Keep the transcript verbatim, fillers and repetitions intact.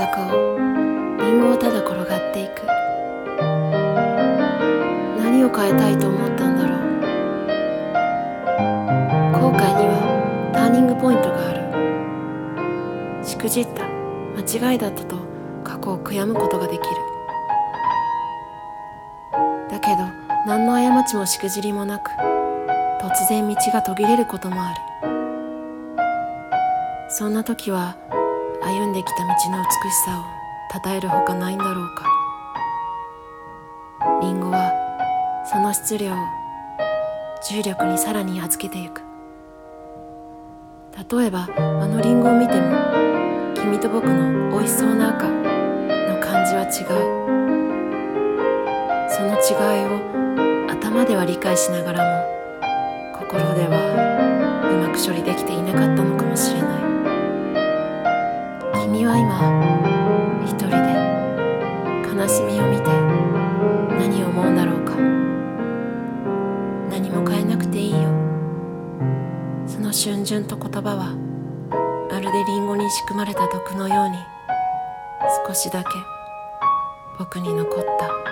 坂をリンゴをただ転がっていく。何を変えたいと思ったんだろう。後悔にはターニングポイントがある。しくじった、間違いだったと過去を悔やむことができる。だけど何の過ちもしくじりもなく、突然道が途切れることもある。そんな時は歩んできた道の美しさを称えるほかないんだろうか。リンゴはその質量を重力にさらに預けてゆく。例えばあのリンゴを見ても、君と僕の美味しそうな赤の感じは違う。その違いを頭では理解しながらも、心ではうまく処理できていなかったのかもしれない。君は今一人で悲しみを見て何を思うんだろうか。何も変えなくていいよ。その逡巡と言葉はまるでリンゴに仕組まれた毒のように、少しだけ僕に残った。